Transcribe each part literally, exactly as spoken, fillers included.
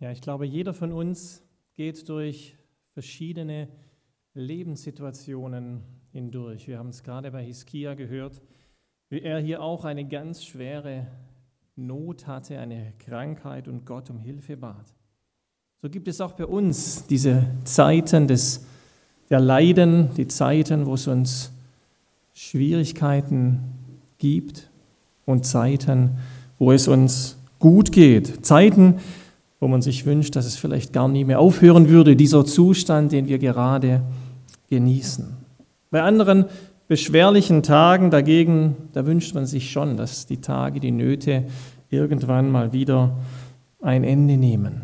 Ja, ich glaube, jeder von uns geht durch verschiedene Lebenssituationen hindurch. Wir haben es gerade bei Hiskia gehört, wie er hier auch eine ganz schwere Not hatte, eine Krankheit und Gott um Hilfe bat. So gibt es auch bei uns diese Zeiten des, der Leiden, die Zeiten, wo es uns Schwierigkeiten gibt und Zeiten, wo es uns gut geht. Zeiten, wo man sich wünscht, dass es vielleicht gar nie mehr aufhören würde, dieser Zustand, den wir gerade genießen. Bei anderen beschwerlichen Tagen dagegen, da wünscht man sich schon, dass die Tage, die Nöte irgendwann mal wieder ein Ende nehmen.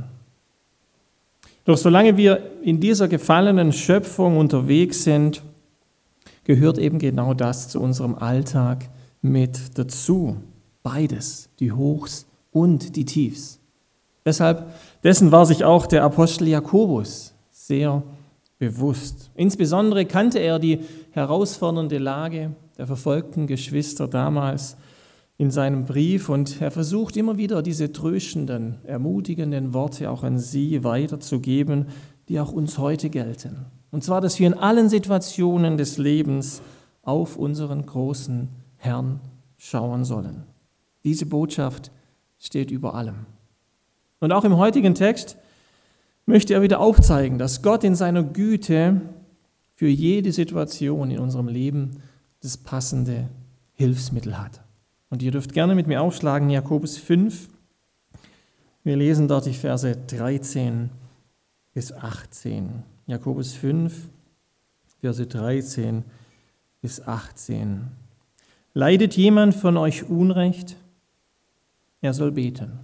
Doch solange wir in dieser gefallenen Schöpfung unterwegs sind, gehört eben genau das zu unserem Alltag mit dazu. Beides, die Hochs und die Tiefs. Deshalb, dessen war sich auch der Apostel Jakobus sehr bewusst. Insbesondere kannte er die herausfordernde Lage der verfolgten Geschwister damals in seinem Brief und er versucht immer wieder diese tröstenden, ermutigenden Worte auch an sie weiterzugeben, die auch uns heute gelten. Und zwar, dass wir in allen Situationen des Lebens auf unseren großen Herrn schauen sollen. Diese Botschaft steht über allem. Und auch im heutigen Text möchte er wieder aufzeigen, dass Gott in seiner Güte für jede Situation in unserem Leben das passende Hilfsmittel hat. Und ihr dürft gerne mit mir aufschlagen, Jakobus fünf. Wir lesen dort die Verse dreizehn bis achtzehn. Jakobus fünf, Verse dreizehn bis achtzehn. Leidet jemand von euch Unrecht? Er soll beten.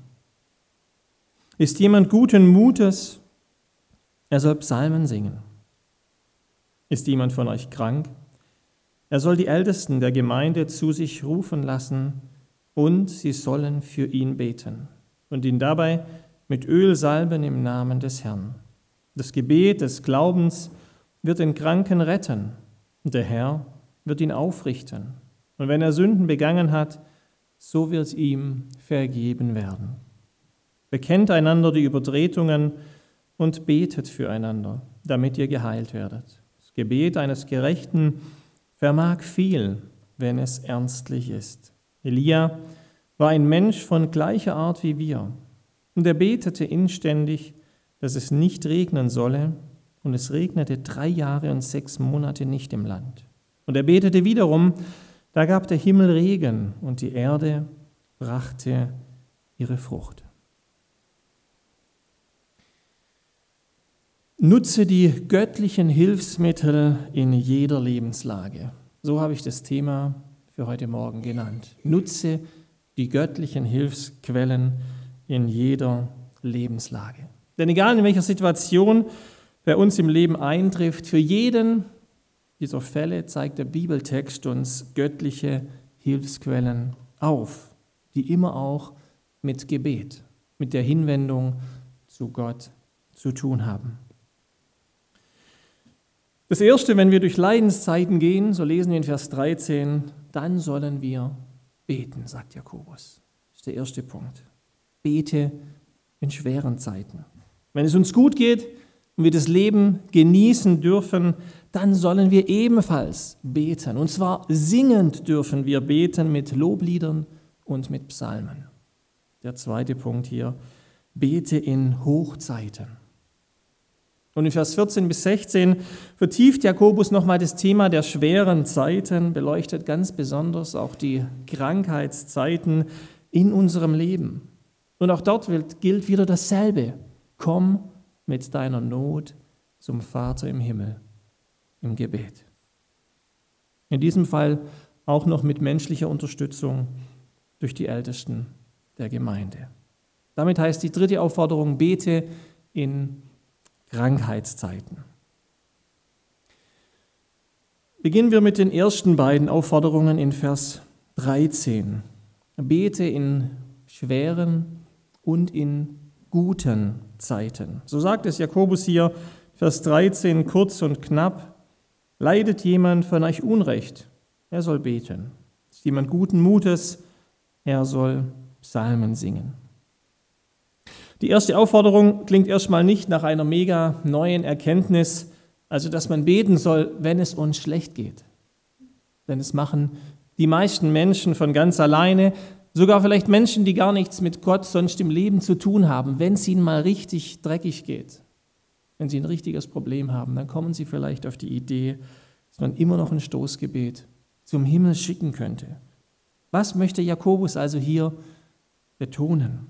Ist jemand guten Mutes? Er soll Psalmen singen. Ist jemand von euch krank? Er soll die Ältesten der Gemeinde zu sich rufen lassen und sie sollen für ihn beten und ihn dabei mit Öl salben im Namen des Herrn. Das Gebet des Glaubens wird den Kranken retten und der Herr wird ihn aufrichten. Und wenn er Sünden begangen hat, so wird ihm vergeben werden. Bekennt einander die Übertretungen und betet füreinander, damit ihr geheilt werdet. Das Gebet eines Gerechten vermag viel, wenn es ernstlich ist. Elia war ein Mensch von gleicher Art wie wir, und er betete inständig, dass es nicht regnen solle, und es regnete drei Jahre und sechs Monate nicht im Land. Und er betete wiederum, da gab der Himmel Regen, und die Erde brachte ihre Frucht. Nutze die göttlichen Hilfsmittel in jeder Lebenslage. So habe ich das Thema für heute Morgen genannt. Nutze die göttlichen Hilfsquellen in jeder Lebenslage. Denn egal in welcher Situation bei uns im Leben eintrifft, für jeden dieser Fälle zeigt der Bibeltext uns göttliche Hilfsquellen auf, die immer auch mit Gebet, mit der Hinwendung zu Gott zu tun haben. Das Erste, wenn wir durch Leidenszeiten gehen, so lesen wir in Vers dreizehn, dann sollen wir beten, sagt Jakobus. Das ist der erste Punkt. Bete in schweren Zeiten. Wenn es uns gut geht und wir das Leben genießen dürfen, dann sollen wir ebenfalls beten. Und zwar singend dürfen wir beten mit Lobliedern und mit Psalmen. Der zweite Punkt hier, bete in Hochzeiten. Und in Vers vierzehn bis sechzehn vertieft Jakobus nochmal das Thema der schweren Zeiten, beleuchtet ganz besonders auch die Krankheitszeiten in unserem Leben. Und auch dort gilt wieder dasselbe. Komm mit deiner Not zum Vater im Himmel im Gebet. In diesem Fall auch noch mit menschlicher Unterstützung durch die Ältesten der Gemeinde. Damit heißt die dritte Aufforderung, bete in Krankheitszeiten. Beginnen wir mit den ersten beiden Aufforderungen in Vers dreizehn. Bete in schweren und in guten Zeiten. So sagt es Jakobus hier, Vers dreizehn, kurz und knapp. Leidet jemand von euch Unrecht? Er soll beten. Ist jemand guten Mutes? Er soll Psalmen singen. Die erste Aufforderung klingt erstmal nicht nach einer mega neuen Erkenntnis, also dass man beten soll, wenn es uns schlecht geht. Denn es machen die meisten Menschen von ganz alleine, sogar vielleicht Menschen, die gar nichts mit Gott sonst im Leben zu tun haben. Wenn es ihnen mal richtig dreckig geht, wenn sie ein richtiges Problem haben, dann kommen sie vielleicht auf die Idee, dass man immer noch ein Stoßgebet zum Himmel schicken könnte. Was möchte Jakobus also hier betonen?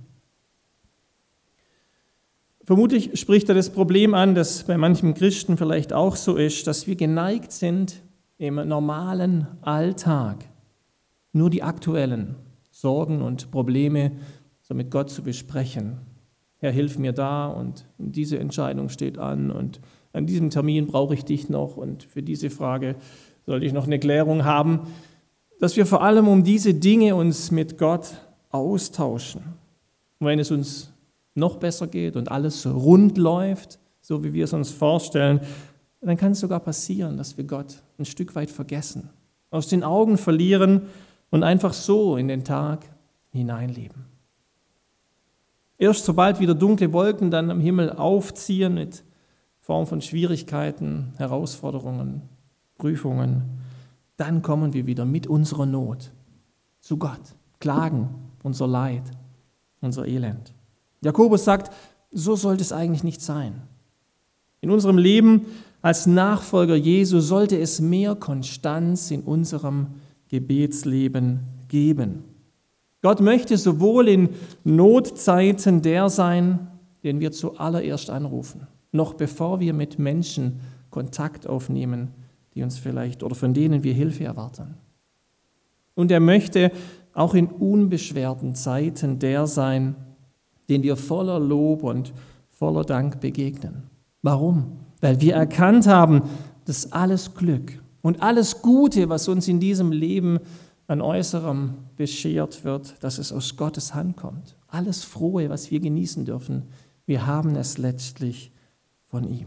Vermutlich spricht er das Problem an, das bei manchen Christen vielleicht auch so ist, dass wir geneigt sind, im normalen Alltag nur die aktuellen Sorgen und Probleme so mit Gott zu besprechen. Herr, hilf mir da und diese Entscheidung steht an und an diesem Termin brauche ich dich noch und für diese Frage sollte ich noch eine Klärung haben, dass wir vor allem um diese Dinge uns mit Gott austauschen. Und wenn es uns noch besser geht und alles rund läuft, so wie wir es uns vorstellen, dann kann es sogar passieren, dass wir Gott ein Stück weit vergessen, aus den Augen verlieren und einfach so in den Tag hineinleben. Erst sobald wieder dunkle Wolken dann am Himmel aufziehen mit Form von Schwierigkeiten, Herausforderungen, Prüfungen, dann kommen wir wieder mit unserer Not zu Gott, klagen unser Leid, unser Elend. Jakobus sagt, so sollte es eigentlich nicht sein. In unserem Leben als Nachfolger Jesu sollte es mehr Konstanz in unserem Gebetsleben geben. Gott möchte sowohl in Notzeiten der sein, den wir zuallererst anrufen, noch bevor wir mit Menschen Kontakt aufnehmen, die uns vielleicht oder von denen wir Hilfe erwarten. Und er möchte auch in unbeschwerten Zeiten der sein, den wir voller Lob und voller Dank begegnen. Warum? Weil wir erkannt haben, dass alles Glück und alles Gute, was uns in diesem Leben an Äußerem beschert wird, dass es aus Gottes Hand kommt. Alles Frohe, was wir genießen dürfen, wir haben es letztlich von ihm.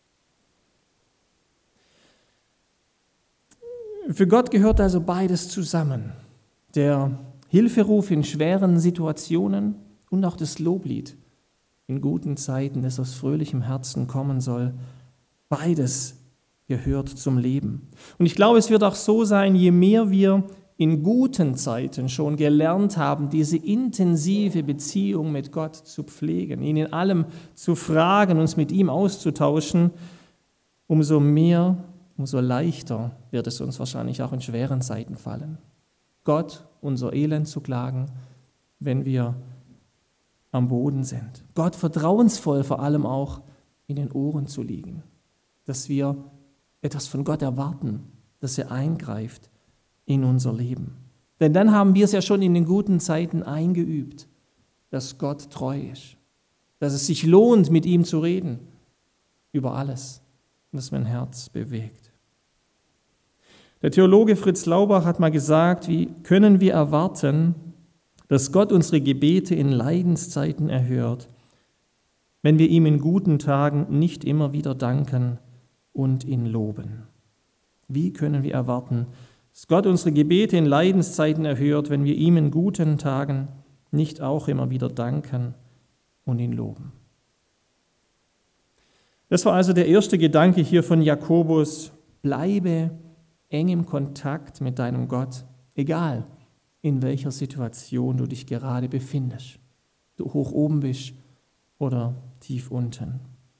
Für Gott gehört also beides zusammen. Der Hilferuf in schweren Situationen und auch das Loblied in guten Zeiten, das aus fröhlichem Herzen kommen soll. Beides gehört zum Leben. Und ich glaube, es wird auch so sein, je mehr wir in guten Zeiten schon gelernt haben, diese intensive Beziehung mit Gott zu pflegen, ihn in allem zu fragen, uns mit ihm auszutauschen, umso mehr, umso leichter wird es uns wahrscheinlich auch in schweren Zeiten fallen, Gott unser Elend zu klagen, wenn wir am Boden sind. Gott vertrauensvoll vor allem auch in den Ohren zu liegen, dass wir etwas von Gott erwarten, dass er eingreift in unser Leben. Denn dann haben wir es ja schon in den guten Zeiten eingeübt, dass Gott treu ist, dass es sich lohnt, mit ihm zu reden über alles, was mein Herz bewegt. Der Theologe Fritz Laubach hat mal gesagt, wie können wir erwarten, dass Gott unsere Gebete in Leidenszeiten erhört, wenn wir ihm in guten Tagen nicht immer wieder danken und ihn loben. Wie können wir erwarten, dass Gott unsere Gebete in Leidenszeiten erhört, wenn wir ihm in guten Tagen nicht auch immer wieder danken und ihn loben? Das war also der erste Gedanke hier von Jakobus. Bleibe eng im Kontakt mit deinem Gott, egal in welcher Situation du dich gerade befindest. Du hoch oben bist oder tief unten.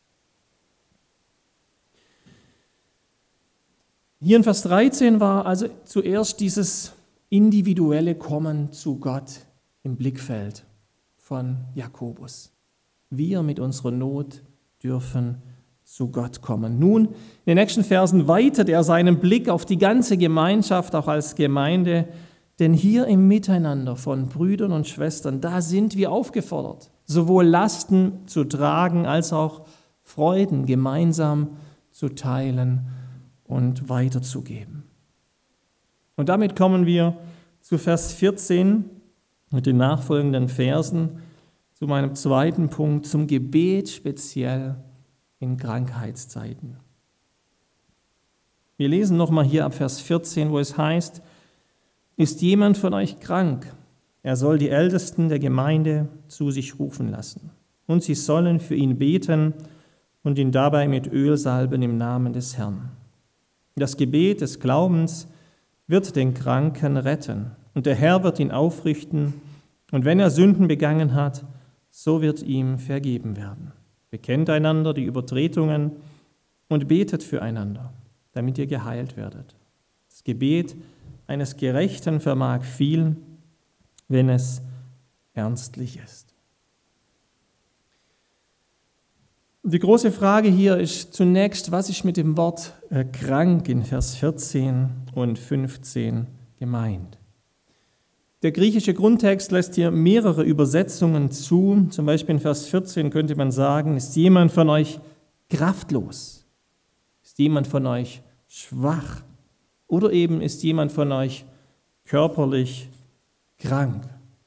Hier in Vers dreizehn war also zuerst dieses individuelle Kommen zu Gott im Blickfeld von Jakobus. Wir mit unserer Not dürfen zu Gott kommen. Nun, in den nächsten Versen weitet er seinen Blick auf die ganze Gemeinschaft, auch als Gemeinde, denn hier im Miteinander von Brüdern und Schwestern, da sind wir aufgefordert, sowohl Lasten zu tragen als auch Freuden gemeinsam zu teilen und weiterzugeben. Und damit kommen wir zu Vers vierzehn mit den nachfolgenden Versen, zu meinem zweiten Punkt, zum Gebet speziell in Krankheitszeiten. Wir lesen nochmal hier ab Vers vierzehn, wo es heißt, ist jemand von euch krank, er soll die Ältesten der Gemeinde zu sich rufen lassen. und sie sollen für ihn beten und ihn dabei mit Öl salben im Namen des Herrn. Das Gebet des Glaubens wird den Kranken retten, und der Herr wird ihn aufrichten, und wenn er Sünden begangen hat, so wird ihm vergeben werden. Bekennt einander die Übertretungen und betet füreinander, damit ihr geheilt werdet. Das Gebet eines Gerechten vermag viel, wenn es ernstlich ist. Die große Frage hier ist zunächst, was ist mit dem Wort äh, krank in Vers vierzehn und fünfzehn gemeint? Der griechische Grundtext lässt hier mehrere Übersetzungen zu. Zum Beispiel in Vers vierzehn könnte man sagen, ist jemand von euch kraftlos? Ist jemand von euch schwach? Oder eben ist jemand von euch körperlich krank?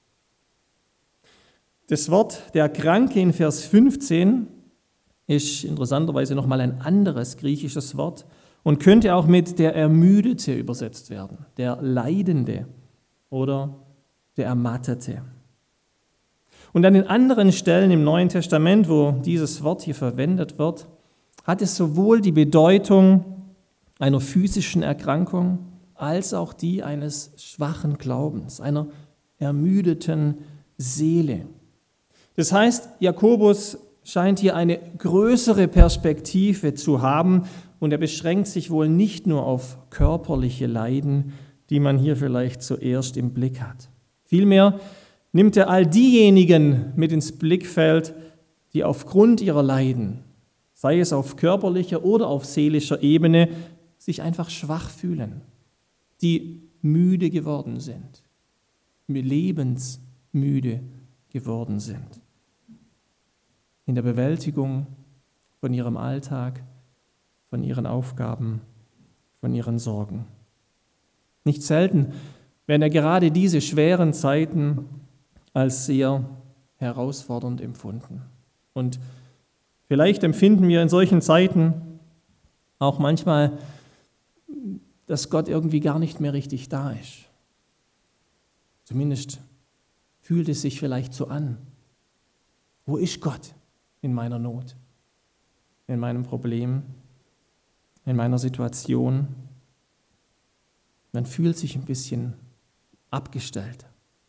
Das Wort der Kranke in Vers fünfzehn ist interessanterweise nochmal ein anderes griechisches Wort und könnte auch mit der Ermüdete übersetzt werden, der Leidende oder der Ermattete. Und an den anderen Stellen im Neuen Testament, wo dieses Wort hier verwendet wird, hat es sowohl die Bedeutung einer physischen Erkrankung als auch die eines schwachen Glaubens, einer ermüdeten Seele. Das heißt, Jakobus scheint hier eine größere Perspektive zu haben und er beschränkt sich wohl nicht nur auf körperliche Leiden, die man hier vielleicht zuerst im Blick hat. Vielmehr nimmt er all diejenigen mit ins Blickfeld, die aufgrund ihrer Leiden, sei es auf körperlicher oder auf seelischer Ebene, sich einfach schwach fühlen, die müde geworden sind, lebensmüde geworden sind. In der Bewältigung von ihrem Alltag, von ihren Aufgaben, von ihren Sorgen. Nicht selten werden ja gerade diese schweren Zeiten als sehr herausfordernd empfunden. Und vielleicht empfinden wir in solchen Zeiten auch manchmal, dass Gott irgendwie gar nicht mehr richtig da ist. Zumindest fühlt es sich vielleicht so an. Wo ist Gott in meiner Not, in meinem Problem, in meiner Situation? Man fühlt sich ein bisschen abgestellt,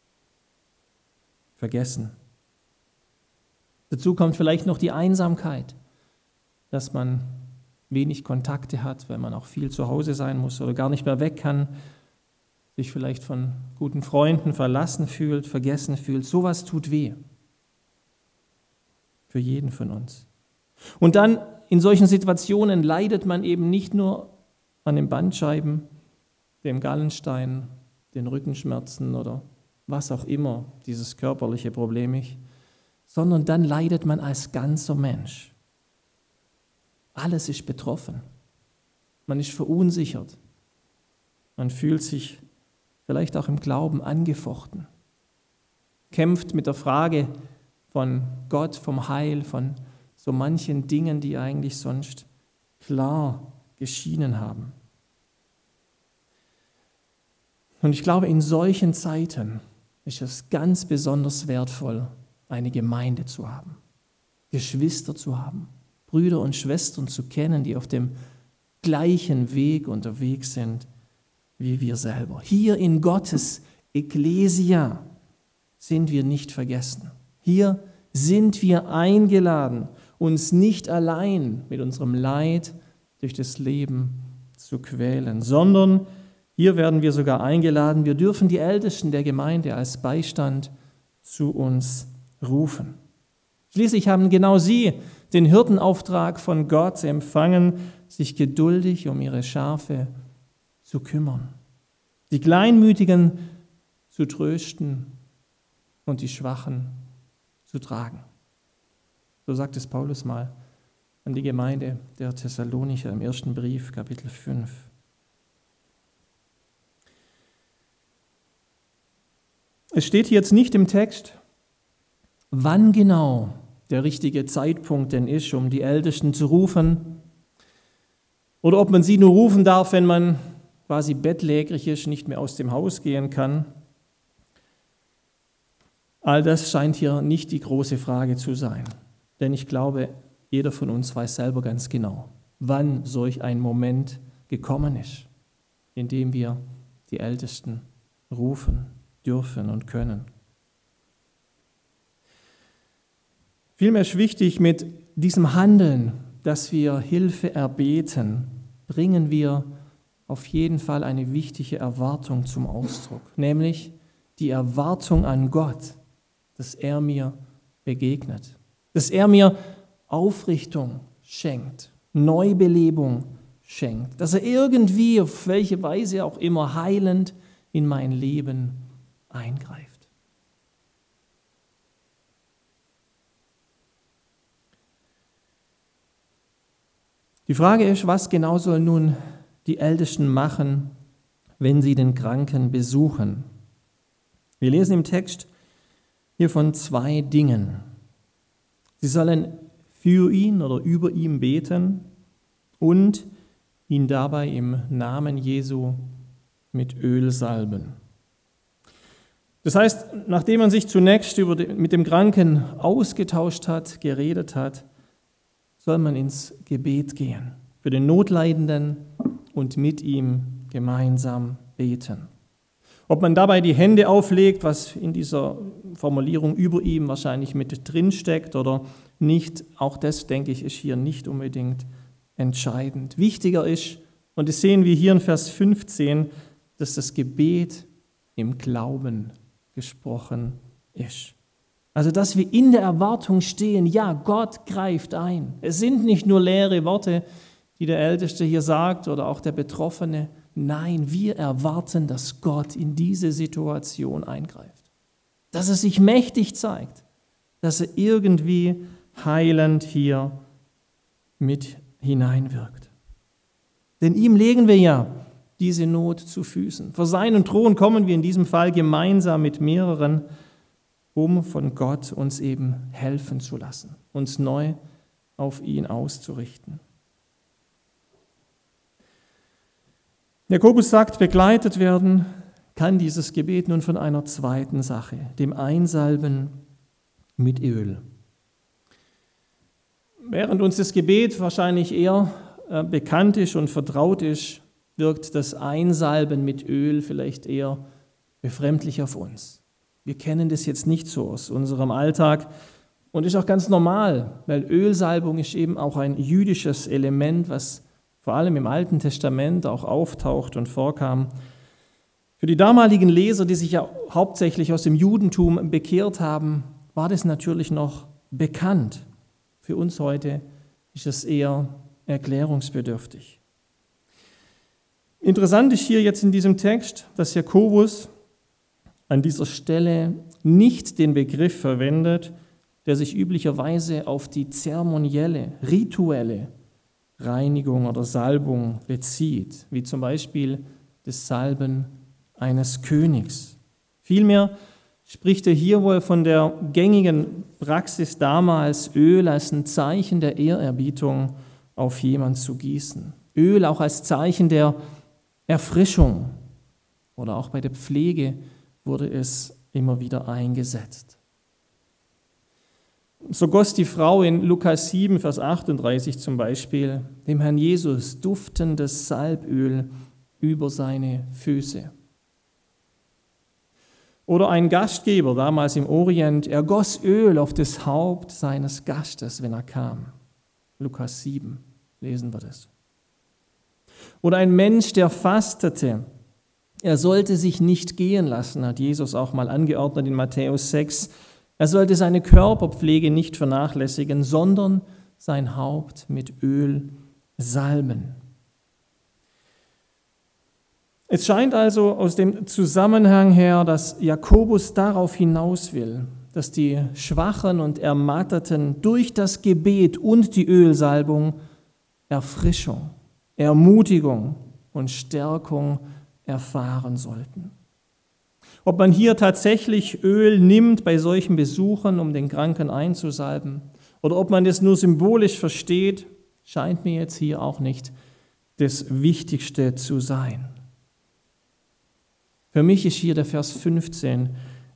vergessen. Dazu kommt vielleicht noch die Einsamkeit, dass man wenig Kontakte hat, weil man auch viel zu Hause sein muss oder gar nicht mehr weg kann, sich vielleicht von guten Freunden verlassen fühlt, vergessen fühlt. Sowas tut weh. Für jeden von uns. Und dann in solchen Situationen leidet man eben nicht nur an den Bandscheiben, dem Gallenstein, den Rückenschmerzen oder was auch immer dieses körperliche Problem ist, sondern dann leidet man als ganzer Mensch. Alles ist betroffen. Man ist verunsichert. Man fühlt sich vielleicht auch im Glauben angefochten, kämpft mit der Frage von Gott, vom Heil, von so manchen Dingen, die eigentlich sonst klar geschienen haben. Und ich glaube, in solchen Zeiten ist es ganz besonders wertvoll, eine Gemeinde zu haben, Geschwister zu haben, Brüder und Schwestern zu kennen, die auf dem gleichen Weg unterwegs sind wie wir selber. Hier in Gottes Ekklesia sind wir nicht vergessen. Hier sind wir eingeladen, uns nicht allein mit unserem Leid durch das Leben zu quälen, sondern hier werden wir sogar eingeladen, wir dürfen die Ältesten der Gemeinde als Beistand zu uns rufen. Schließlich haben genau sie den Hirtenauftrag von Gott empfangen, sich geduldig um ihre Schafe zu kümmern, die Kleinmütigen zu trösten und die Schwachen zu tragen. So sagt es Paulus mal an die Gemeinde der Thessalonicher im ersten Brief, Kapitel fünf. Es steht hier jetzt nicht im Text, wann genau der richtige Zeitpunkt denn ist, um die Ältesten zu rufen, oder ob man sie nur rufen darf, wenn man quasi bettlägerig ist, nicht mehr aus dem Haus gehen kann. All das scheint hier nicht die große Frage zu sein, denn ich glaube, jeder von uns weiß selber ganz genau, wann solch ein Moment gekommen ist, in dem wir die Ältesten rufen dürfen und können. Vielmehr ist wichtig, mit diesem Handeln, dass wir Hilfe erbeten, bringen wir auf jeden Fall eine wichtige Erwartung zum Ausdruck, nämlich die Erwartung an Gott, dass er mir begegnet, dass er mir Aufrichtung schenkt, Neubelebung schenkt, dass er irgendwie, auf welche Weise auch immer, heilend in mein Leben eingreift. Die Frage ist, was genau sollen nun die Ältesten machen, wenn sie den Kranken besuchen? Wir lesen im Text hier von zwei Dingen. Sie sollen für ihn oder über ihn beten und ihn dabei im Namen Jesu mit Öl salben. Das heißt, nachdem man sich zunächst über die, mit dem Kranken ausgetauscht hat, geredet hat, soll man ins Gebet gehen, für den Notleidenden und mit ihm gemeinsam beten. Ob man dabei die Hände auflegt, was in dieser Formulierung über ihm wahrscheinlich mit drin steckt oder nicht, auch das, denke ich, ist hier nicht unbedingt entscheidend. Wichtiger ist, und das sehen wir hier in Vers fünfzehn, dass das Gebet im Glauben gesprochen ist. Also, dass wir in der Erwartung stehen, ja, Gott greift ein. Es sind nicht nur leere Worte, die der Älteste hier sagt oder auch der Betroffene. Nein, wir erwarten, dass Gott in diese Situation eingreift. Dass er sich mächtig zeigt, dass er irgendwie heilend hier mit hineinwirkt. Denn ihm legen wir ja diese Not zu Füßen. Vor seinen Thron kommen wir in diesem Fall gemeinsam mit mehreren, um von Gott uns eben helfen zu lassen, uns neu auf ihn auszurichten. Jakobus sagt, begleitet werden kann dieses Gebet nun von einer zweiten Sache, dem Einsalben mit Öl. Während uns das Gebet wahrscheinlich eher äh, bekannt ist und vertraut ist, wirkt das Einsalben mit Öl vielleicht eher befremdlich auf uns. Wir kennen das jetzt nicht so aus unserem Alltag und ist auch ganz normal, weil Ölsalbung ist eben auch ein jüdisches Element, was vor allem im Alten Testament auch auftaucht und vorkam. Für die damaligen Leser, die sich ja hauptsächlich aus dem Judentum bekehrt haben, war das natürlich noch bekannt. Für uns heute ist es eher erklärungsbedürftig. Interessant ist hier jetzt in diesem Text, dass Jakobus an dieser Stelle nicht den Begriff verwendet, der sich üblicherweise auf die zeremonielle, rituelle Reinigung oder Salbung bezieht, wie zum Beispiel das Salben eines Königs. Vielmehr spricht er hier wohl von der gängigen Praxis damals, Öl als ein Zeichen der Ehrerbietung auf jemanden zu gießen. Öl auch als Zeichen der Erfrischung oder auch bei der Pflege wurde es immer wieder eingesetzt. So goss die Frau in Lukas sieben, Vers achtunddreißig zum Beispiel dem Herrn Jesus duftendes Salböl über seine Füße. Oder ein Gastgeber damals im Orient, er goss Öl auf das Haupt seines Gastes, wenn er kam. Lukas sieben, lesen wir das. Oder ein Mensch, der fastete, er sollte sich nicht gehen lassen, hat Jesus auch mal angeordnet in Matthäus sechs. Er sollte seine Körperpflege nicht vernachlässigen, sondern sein Haupt mit Öl salben. Es scheint also aus dem Zusammenhang her, dass Jakobus darauf hinaus will, dass die Schwachen und Ermatteten durch das Gebet und die Ölsalbung Erfrischung, Ermutigung und Stärkung erfahren sollten. Ob man hier tatsächlich Öl nimmt bei solchen Besuchen, um den Kranken einzusalben, oder ob man das nur symbolisch versteht, scheint mir jetzt hier auch nicht das Wichtigste zu sein. Für mich ist hier der Vers fünfzehn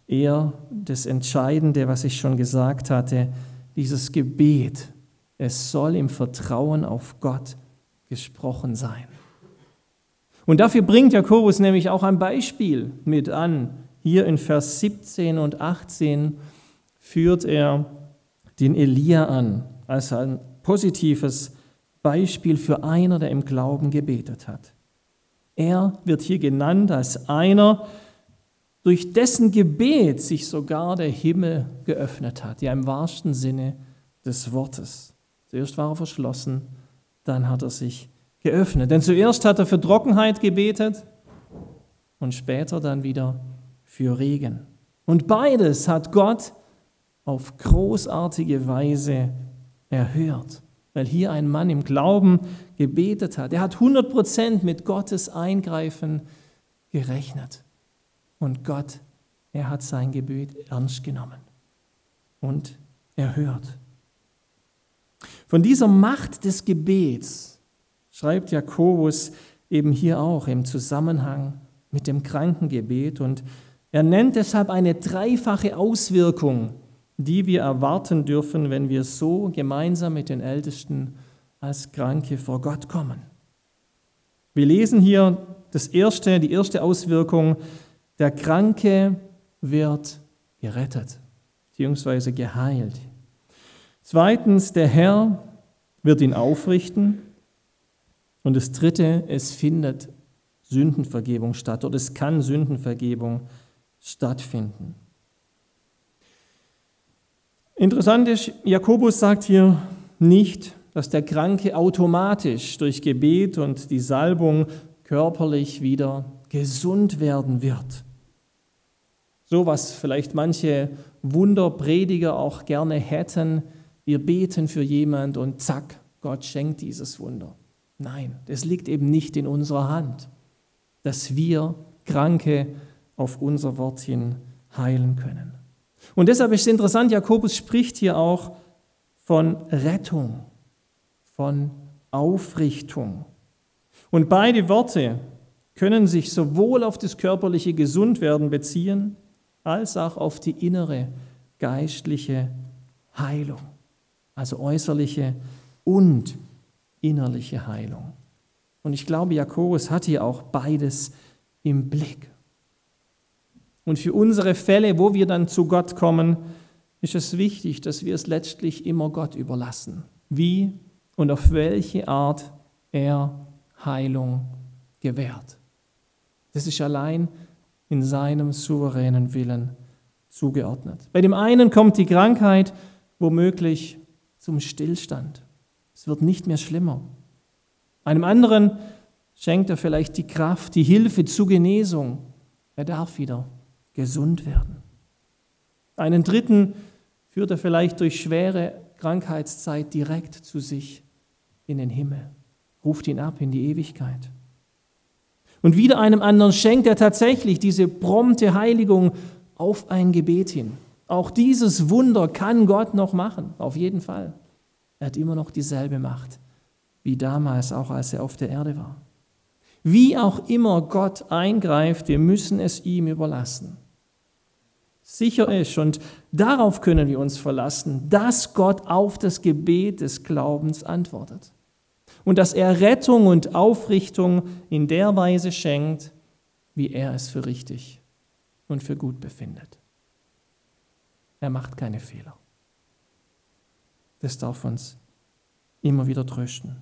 eher das Entscheidende, was ich schon gesagt hatte, dieses Gebet. Es soll im Vertrauen auf Gott gesprochen sein. Und dafür bringt Jakobus nämlich auch ein Beispiel mit an. Hier in Vers siebzehn und achtzehn führt er den Elia an, als ein positives Beispiel für einer, der im Glauben gebetet hat. Er wird hier genannt als einer, durch dessen Gebet sich sogar der Himmel geöffnet hat, ja im wahrsten Sinne des Wortes. Zuerst war er verschlossen, dann hat er sich geöffnet. Denn zuerst hat er für Trockenheit gebetet und später dann wieder für Regen. Und beides hat Gott auf großartige Weise erhört, weil hier ein Mann im Glauben gebetet hat. Er hat hundert Prozent mit Gottes Eingreifen gerechnet. Und Gott, er hat sein Gebet ernst genommen und erhört. Von dieser Macht des Gebets schreibt Jakobus eben hier auch im Zusammenhang mit dem Krankengebet. Und er nennt deshalb eine dreifache Auswirkung, die wir erwarten dürfen, wenn wir so gemeinsam mit den Ältesten als Kranke vor Gott kommen. Wir lesen hier das erste, die erste Auswirkung: Der Kranke wird gerettet bzw. geheilt. Zweitens, der Herr wird ihn aufrichten. Und das dritte, es findet Sündenvergebung statt oder es kann Sündenvergebung stattfinden. Interessant ist, Jakobus sagt hier nicht, dass der Kranke automatisch durch Gebet und die Salbung körperlich wieder gesund werden wird. So was vielleicht manche Wunderprediger auch gerne hätten: Wir beten für jemand und zack, Gott schenkt dieses Wunder. Nein, das liegt eben nicht in unserer Hand, dass wir Kranke auf unser Wort hin heilen können. Und deshalb ist es interessant, Jakobus spricht hier auch von Rettung, von Aufrichtung. Und beide Worte können sich sowohl auf das körperliche Gesundwerden beziehen, als auch auf die innere geistliche Heilung, also äußerliche und innerliche Heilung. Und ich glaube, Jakobus hat hier auch beides im Blick. Und für unsere Fälle, wo wir dann zu Gott kommen, ist es wichtig, dass wir es letztlich immer Gott überlassen, wie und auf welche Art er Heilung gewährt. Das ist allein in seinem souveränen Willen zugeordnet. Bei dem einen kommt die Krankheit womöglich zum Stillstand. Es wird nicht mehr schlimmer. Einem anderen schenkt er vielleicht die Kraft, die Hilfe zur Genesung. Er darf wieder gesund werden. Einen dritten führt er vielleicht durch schwere Krankheitszeit direkt zu sich in den Himmel, ruft ihn ab in die Ewigkeit. Und wieder einem anderen schenkt er tatsächlich diese prompte Heiligung auf ein Gebet hin. Auch dieses Wunder kann Gott noch machen, auf jeden Fall. Er hat immer noch dieselbe Macht wie damals, auch als er auf der Erde war. Wie auch immer Gott eingreift, wir müssen es ihm überlassen. Sicher ist, und darauf können wir uns verlassen, dass Gott auf das Gebet des Glaubens antwortet. Und dass er Rettung und Aufrichtung in der Weise schenkt, wie er es für richtig und für gut befindet. Er macht keine Fehler. Das darf uns immer wieder trösten.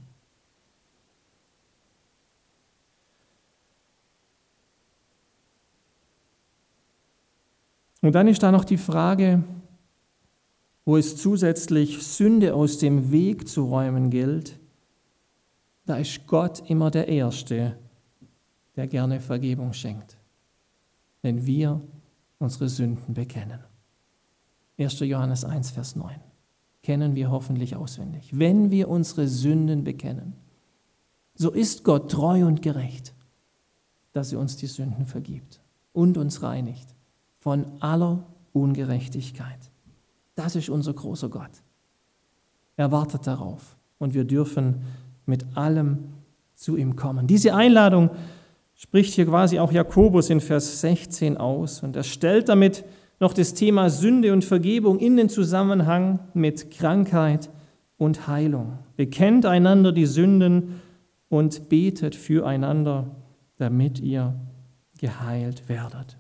Und dann ist da noch die Frage, wo es zusätzlich Sünde aus dem Weg zu räumen gilt. Da ist Gott immer der Erste, der gerne Vergebung schenkt, wenn wir unsere Sünden bekennen. erster Johannes eins, Vers neun. Kennen wir hoffentlich auswendig. Wenn wir unsere Sünden bekennen, so ist Gott treu und gerecht, dass er uns die Sünden vergibt und uns reinigt von aller Ungerechtigkeit. Das ist unser großer Gott. Er wartet darauf und wir dürfen mit allem zu ihm kommen. Diese Einladung spricht hier quasi auch Jakobus in Vers sechzehn aus und er stellt damit noch das Thema Sünde und Vergebung in den Zusammenhang mit Krankheit und Heilung. Bekennt einander die Sünden und betet füreinander, damit ihr geheilt werdet.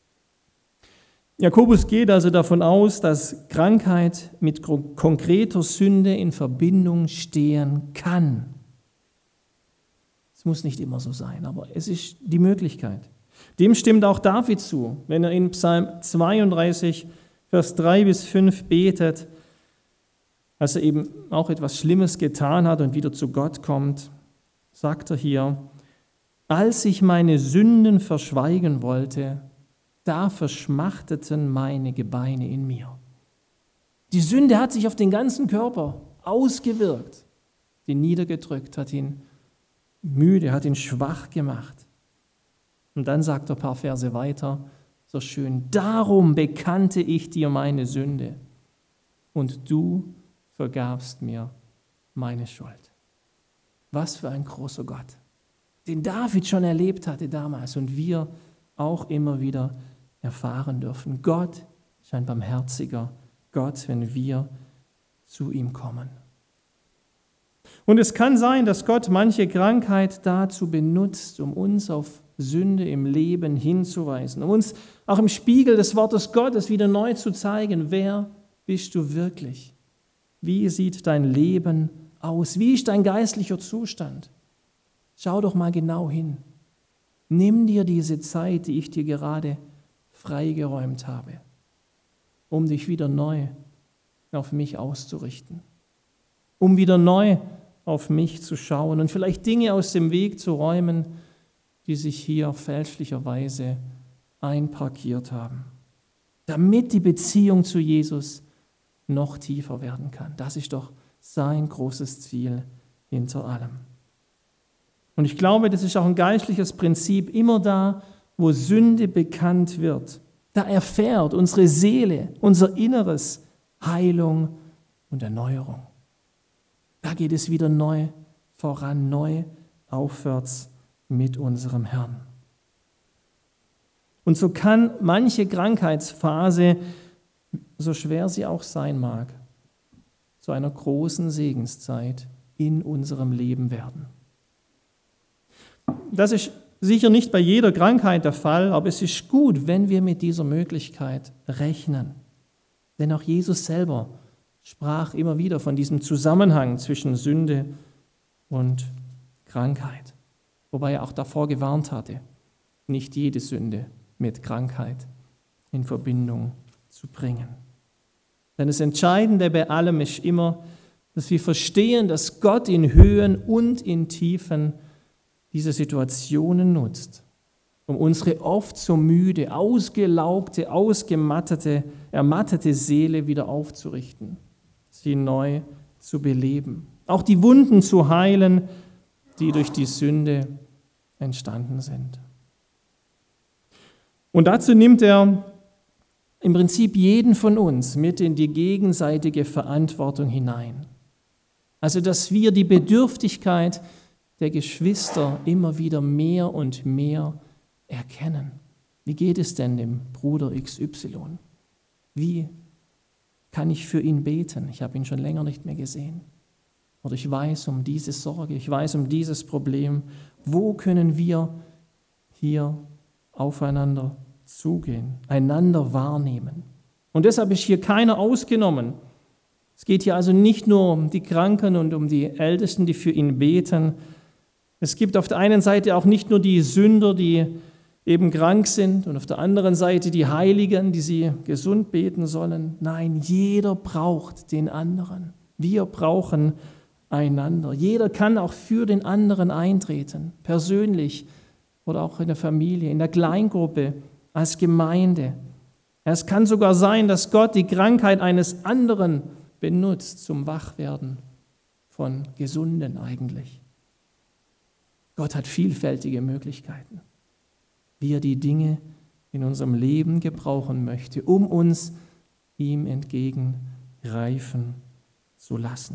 Jakobus geht also davon aus, dass Krankheit mit konkreter Sünde in Verbindung stehen kann. Es muss nicht immer so sein, aber es ist die Möglichkeit. Dem stimmt auch David zu, wenn er in Psalm zweiunddreißig, Vers drei bis fünf betet, als er eben auch etwas Schlimmes getan hat und wieder zu Gott kommt, sagt er hier: Als ich meine Sünden verschweigen wollte, da verschmachteten meine Gebeine in mir. Die Sünde hat sich auf den ganzen Körper ausgewirkt, ihn niedergedrückt, hat ihn müde, hat ihn schwach gemacht. Und dann sagt er ein paar Verse weiter, so schön: Darum bekannte ich dir meine Sünde und du vergabst mir meine Schuld. Was für ein großer Gott, den David schon erlebt hatte damals und wir auch immer wieder erfahren dürfen. Gott ist ein barmherziger Gott, wenn wir zu ihm kommen. Und es kann sein, dass Gott manche Krankheit dazu benutzt, um uns auf Sünde im Leben hinzuweisen, um uns auch im Spiegel des Wortes Gottes wieder neu zu zeigen, wer bist du wirklich? Wie sieht dein Leben aus? Wie ist dein geistlicher Zustand? Schau doch mal genau hin. Nimm dir diese Zeit, die ich dir gerade freigeräumt habe, um dich wieder neu auf mich auszurichten, um wieder neu auf mich zu schauen und vielleicht Dinge aus dem Weg zu räumen, die sich hier fälschlicherweise einparkiert haben, damit die Beziehung zu Jesus noch tiefer werden kann. Das ist doch sein großes Ziel hinter allem. Und ich glaube, das ist auch ein geistliches Prinzip. Immer da, wo Sünde bekannt wird, da erfährt unsere Seele, unser Inneres Heilung und Erneuerung. Da geht es wieder neu voran, neu aufwärts mit unserem Herrn. Und so kann manche Krankheitsphase, so schwer sie auch sein mag, zu einer großen Segenszeit in unserem Leben werden. Das ist sicher nicht bei jeder Krankheit der Fall, aber es ist gut, wenn wir mit dieser Möglichkeit rechnen. Denn auch Jesus selber sprach immer wieder von diesem Zusammenhang zwischen Sünde und Krankheit. Wobei er auch davor gewarnt hatte, nicht jede Sünde mit Krankheit in Verbindung zu bringen. Denn das Entscheidende bei allem ist immer, dass wir verstehen, dass Gott in Höhen und in Tiefen diese Situationen nutzt, um unsere oft so müde, ausgelaugte, ausgemattete, ermattete Seele wieder aufzurichten, sie neu zu beleben, auch die Wunden zu heilen, die durch die Sünde entstanden sind. Und dazu nimmt er im Prinzip jeden von uns mit in die gegenseitige Verantwortung hinein. Also, dass wir die Bedürftigkeit der Geschwister immer wieder mehr und mehr erkennen. Wie geht es denn dem Bruder X Y? Wie kann ich für ihn beten? Ich habe ihn schon länger nicht mehr gesehen. Oder ich weiß um diese Sorge, ich weiß um dieses Problem. Wo können wir hier aufeinander zugehen, einander wahrnehmen? Und deshalb ist hier keiner ausgenommen. Es geht hier also nicht nur um die Kranken und um die Ältesten, die für ihn beten. Es gibt auf der einen Seite auch nicht nur die Sünder, die eben krank sind, und auf der anderen Seite die Heiligen, die sie gesund beten sollen. Nein, jeder braucht den anderen. Wir brauchen einander. Jeder kann auch für den anderen eintreten, persönlich oder auch in der Familie, in der Kleingruppe, als Gemeinde. Es kann sogar sein, dass Gott die Krankheit eines anderen benutzt zum Wachwerden von Gesunden eigentlich. Gott hat vielfältige Möglichkeiten, wie er die Dinge in unserem Leben gebrauchen möchte, um uns ihm entgegenreifen zu lassen.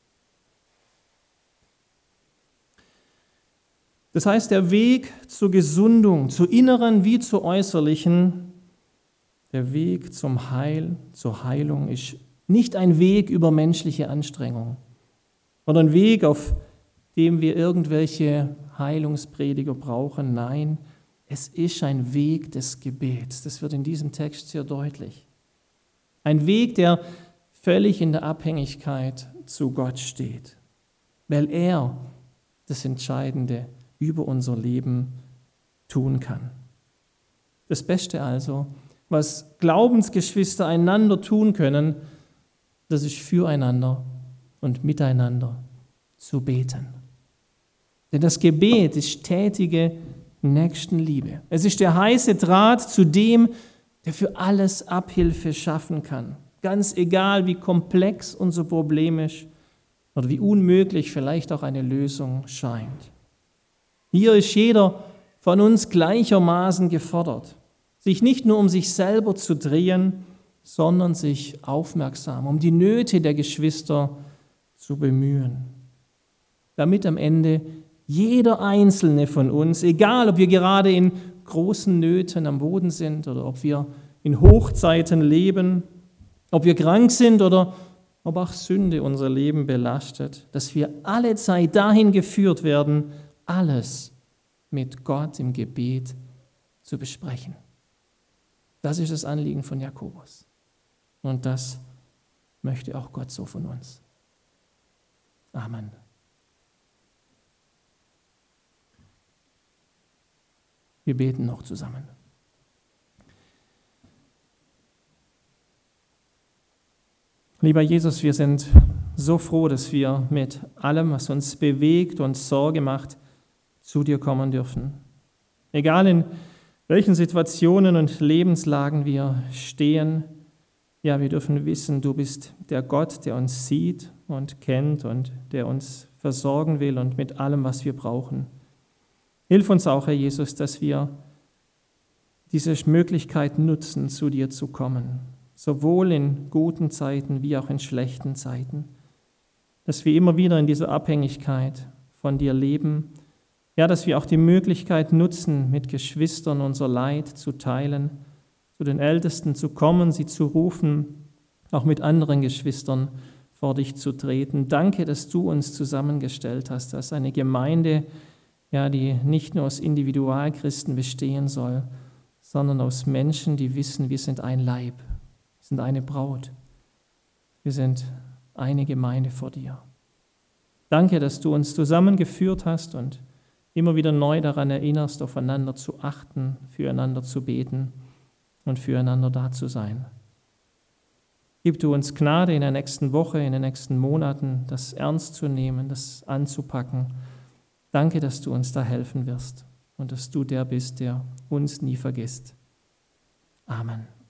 Das heißt, der Weg zur Gesundung, zur inneren wie zur äußerlichen, Der Weg zum Heil, zur Heilung ist nicht ein Weg über menschliche Anstrengung oder ein Weg, auf dem wir irgendwelche Heilungsprediger brauchen. Nein, es ist ein Weg des Gebets. Das wird in diesem Text sehr deutlich. Ein Weg, der völlig in der Abhängigkeit zu Gott steht, weil er das Entscheidende über unser Leben tun kann. Das Beste also, was Glaubensgeschwister einander tun können, das ist füreinander und miteinander zu beten. Denn das Gebet ist tätige Nächstenliebe. Es ist der heiße Draht zu dem, der für alles Abhilfe schaffen kann. Ganz egal, wie komplex unser Problem ist oder wie unmöglich vielleicht auch eine Lösung scheint. Hier ist jeder von uns gleichermaßen gefordert, sich nicht nur um sich selber zu drehen, sondern sich aufmerksam um die Nöte der Geschwister zu bemühen, damit am Ende jeder Einzelne von uns, egal ob wir gerade in großen Nöten am Boden sind oder ob wir in Hochzeiten leben, ob wir krank sind oder ob auch Sünde unser Leben belastet, dass wir alle Zeit dahin geführt werden, alles mit Gott im Gebet zu besprechen. Das ist das Anliegen von Jakobus. Und das möchte auch Gott so von uns. Amen. Wir beten noch zusammen. Lieber Jesus, wir sind so froh, dass wir mit allem, was uns bewegt und Sorge macht, zu dir kommen dürfen. Egal in welchen Situationen und Lebenslagen wir stehen, ja, wir dürfen wissen, du bist der Gott, der uns sieht und kennt und der uns versorgen will und mit allem, was wir brauchen. Hilf uns auch, Herr Jesus, dass wir diese Möglichkeit nutzen, zu dir zu kommen, sowohl in guten Zeiten wie auch in schlechten Zeiten, dass wir immer wieder in dieser Abhängigkeit von dir leben, ja, dass wir auch die Möglichkeit nutzen, mit Geschwistern unser Leid zu teilen, zu den Ältesten zu kommen, sie zu rufen, auch mit anderen Geschwistern vor dich zu treten. Danke, dass du uns zusammengestellt hast als eine Gemeinde, ja, die nicht nur aus Individualchristen bestehen soll, sondern aus Menschen, die wissen, wir sind ein Leib, wir sind eine Braut, wir sind eine Gemeinde vor dir. Danke, dass du uns zusammengeführt hast und immer wieder neu daran erinnerst, aufeinander zu achten, füreinander zu beten und füreinander da zu sein. Gib du uns Gnade in der nächsten Woche, in den nächsten Monaten, das ernst zu nehmen, das anzupacken. Danke, dass du uns da helfen wirst und dass du der bist, der uns nie vergisst. Amen.